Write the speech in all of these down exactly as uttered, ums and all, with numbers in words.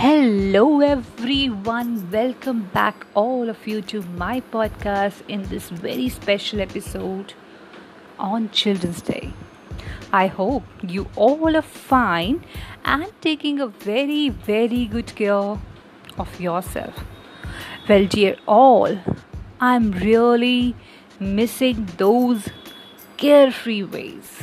Hello, everyone. Welcome back, all of you, to my podcast in this very special episode on Children's Day. I hope you all are fine and taking a very, very good care of yourself. Well, dear all, I'm really missing those carefree ways.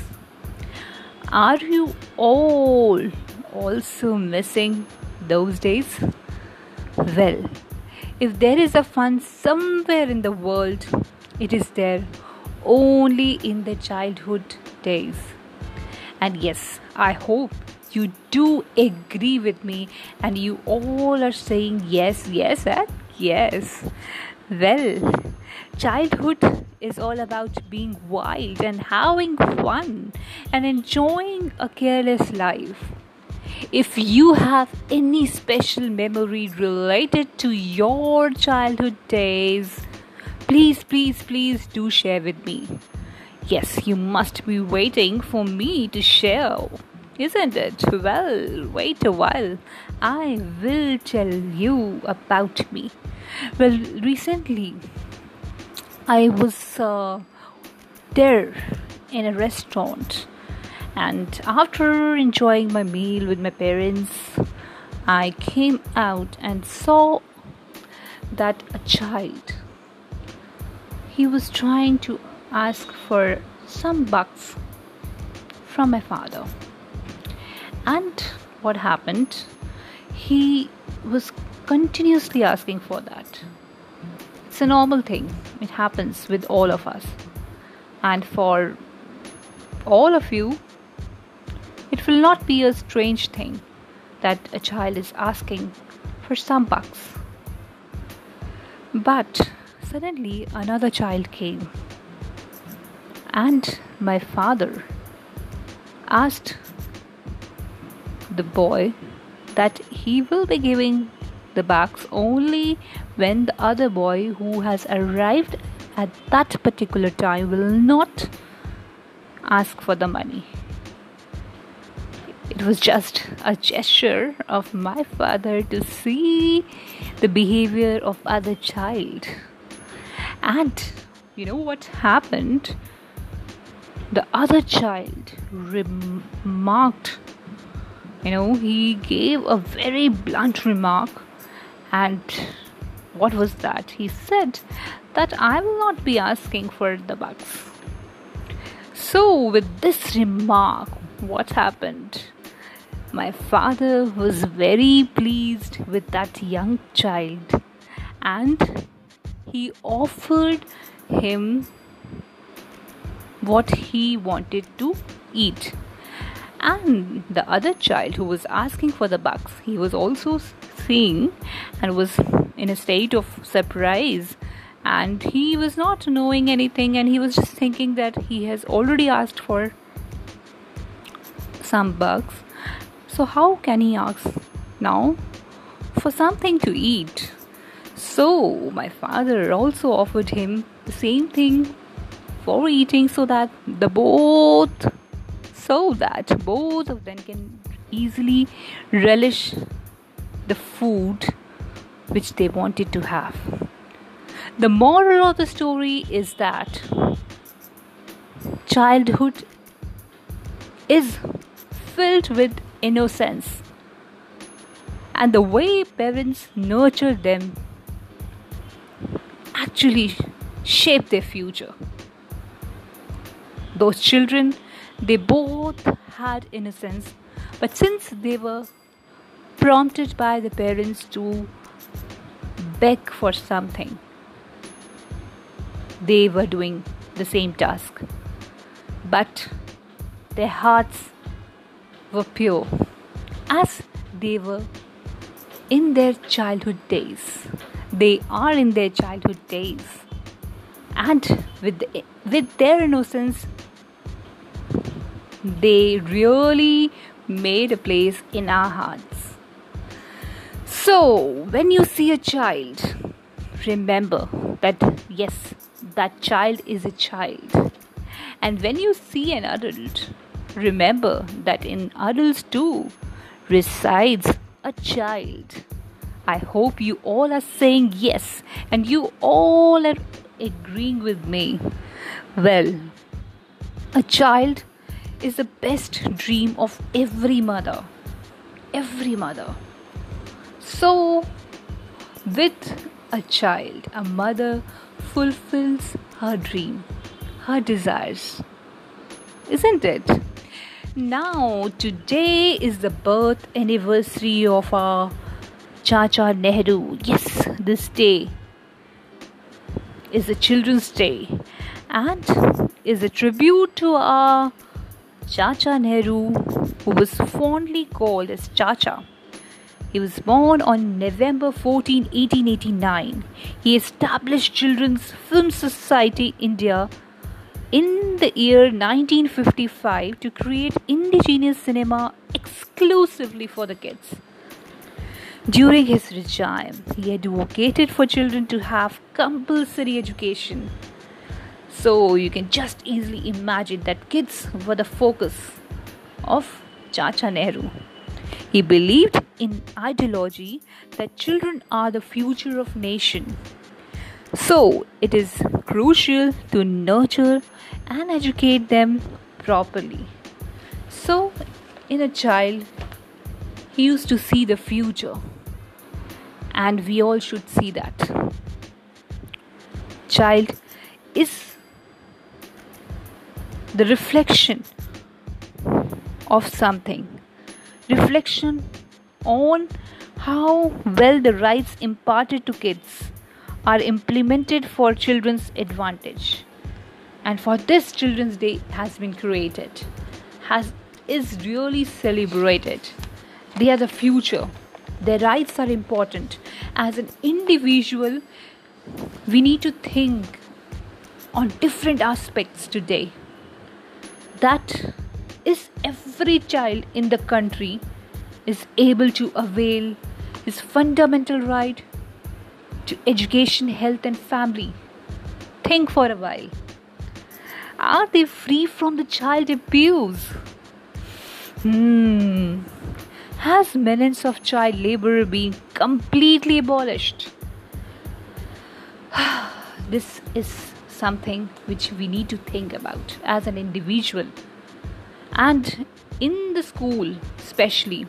Are you all also missing those days? Well, if there is a fun somewhere in the world, it is there only in the childhood days. And yes, I hope you do agree with me and you all are saying yes, yes, and yes. Well, childhood is all about being wild and having fun and enjoying a careless life. If you have any special memory related to your childhood days, please, please, please do share with me. Yes, you must be waiting for me to share, isn't it? Well, wait a while. I will tell you about me. Well, recently I was uh, there in a restaurant, and after enjoying my meal with my parents, I came out and saw that a child, he was trying to ask for some bucks from my father. And what happened? He was continuously asking for that. It's a normal thing. It happens with all of us. And for all of you, it will not be a strange thing that a child is asking for some bucks. But suddenly another child came, and my father asked the boy that he will be giving the bucks only when the other boy who has arrived at that particular time will not ask for the money. It was just a gesture of my father to see the behavior of other child. And you know what happened? The other child remarked, you know, he gave a very blunt remark. And what was that? He said that I will not be asking for the bucks. So with this remark, what happened? My father was very pleased with that young child, and he offered him what he wanted to eat. And the other child who was asking for the bucks, he was also seeing and was in a state of surprise, and he was not knowing anything, and he was just thinking that he has already asked for some bucks. So how can he ask now for something to eat? So my father also offered him the same thing for eating, so that the both so that both of them can easily relish the food which they wanted to have. The moral of the story is that childhood is filled with innocence, and the way parents nurture them actually shape their future. Those children, they both had innocence, but since they were prompted by the parents to beg for something, they were doing the same task. But their hearts were pure, as they were in their childhood days. They are in their childhood days, and with the, with their innocence, they really made a place in our hearts. So when you see a child, remember that yes, that child is a child. And when you see an adult, remember that in adults too resides a child? I hope you all are saying yes and you all are agreeing with me. Well, a child is the best dream of every mother. Every mother. So, with a child, a mother fulfills her dream, her desires. Isn't it? Now, today is the birth anniversary of our Chacha Nehru. Yes, this day is a Children's Day and is a tribute to our Chacha Nehru, who was fondly called as Chacha. He was born on November fourteenth, eighteen eighty-nine. He established Children's Film Society India in the year nineteen fifty-five to create indigenous cinema exclusively for the kids. During his regime, he advocated for children to have compulsory education. So you can just easily imagine that kids were the focus of Chacha Nehru. He believed in ideology that children are the future of nation. So it is crucial to nurture and educate them properly. So in a child, he used to see the future, and we all should see that. Child is the reflection of something. Reflection on how well the rights imparted to kids are implemented for children's advantage. And for this, Children's Day has been created, has is really celebrated. They are the future. Their rights are important. As an individual, we need to think on different aspects today. That is, every child in the country is able to avail his fundamental right to education, health, and family. Think for a while. Are they free from the child abuse? Hmm. Has millions of child labor been completely abolished? This is something which we need to think about as an individual. And in the school, especially,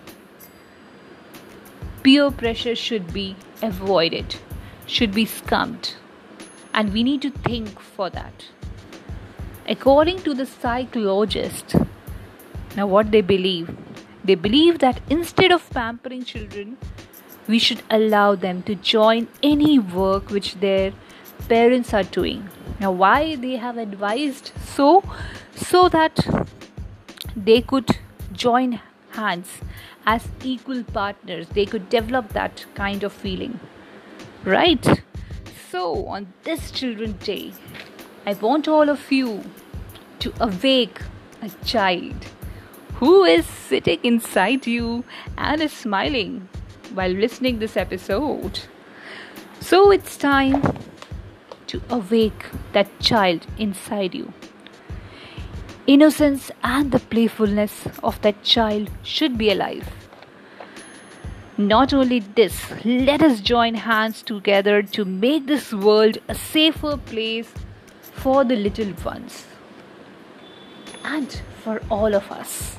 peer pressure should be avoided, should be scumped. And we need to think for that. According to the psychologist, now what they believe, they believe that instead of pampering children, we should allow them to join any work which their parents are doing. Now why they have advised so? So that they could join hands as equal partners. They could develop that kind of feeling. Right? So on this Children's Day, I want all of you to awake a child who is sitting inside you and is smiling while listening this episode. So it's time to awake that child inside you. Innocence and the playfulness of that child should be alive. Not only this, let us join hands together to make this world a safer place for the little ones and for all of us.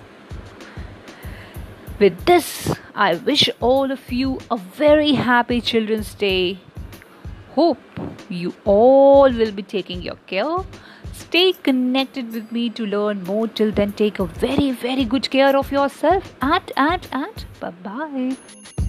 With this, I wish all of you a very happy Children's Day. Hope you all will be taking your care. Stay connected with me to learn more. Till then, take a very, very good care of yourself. And, and, and, bye-bye.